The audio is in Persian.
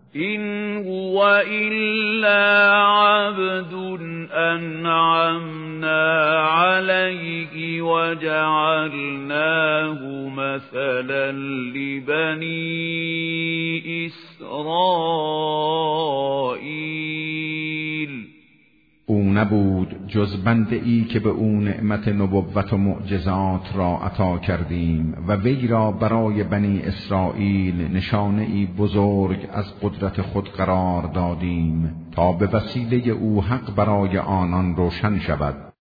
إن هو إلا عبد أنعمنا عليه وجعلناه مثلا لبني إسرائيل. او نبود جز بنده ای که به او نعمت نبوت و معجزات را عطا کردیم و وی را برای بنی اسرائیل نشانه ای بزرگ از قدرت خود قرار دادیم تا به وسیله او حق برای آنان روشن شود.